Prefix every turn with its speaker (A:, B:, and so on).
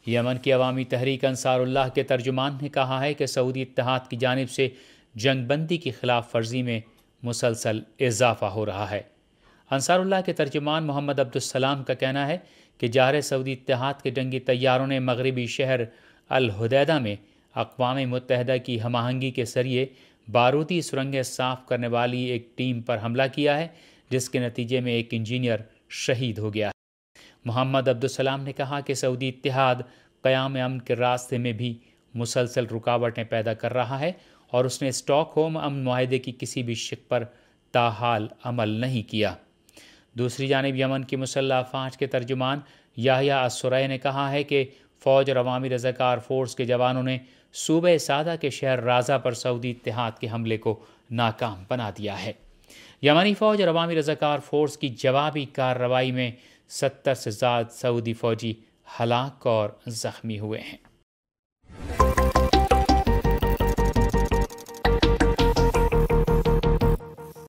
A: یمن کی عوامی تحریک انصار اللہ کے ترجمان نے کہا ہے کہ سعودی اتحاد کی جانب سے جنگ بندی کی خلاف ورزی میں مسلسل اضافہ ہو رہا ہے۔ انصار اللہ کے ترجمان محمد عبدالسلام کا کہنا ہے کہ جارحہ سعودی اتحاد کے جنگی طیاروں نے مغربی شہر الحدیدہ میں اقوام متحدہ کی ہم آہنگی کے ذریعے بارودی سرنگیں صاف کرنے والی ایک ٹیم پر حملہ کیا ہے، جس کے نتیجے میں ایک انجینئر شہید ہو گیا ہے۔ محمد عبدالسلام نے کہا کہ سعودی اتحاد قیام امن کے راستے میں بھی مسلسل رکاوٹیں پیدا کر رہا ہے اور اس نے اسٹاک ہوم امن معاہدے کی کسی بھی شق پر تاحال عمل نہیں کیا۔ دوسری جانب یمن کی مسلح افواج کے ترجمان یحییٰ السرئی نے کہا ہے کہ فوج اور عوامی رضاکار فورس کے جوانوں نے صوبہ سعدہ کے شہر رازہ پر سعودی اتحاد کے حملے کو ناکام بنا دیا ہے۔ یمنی فوج اور عوامی رضاکار فورس کی جوابی کارروائی میں 70 سے زائد سعودی فوجی ہلاک اور زخمی ہوئے ہیں۔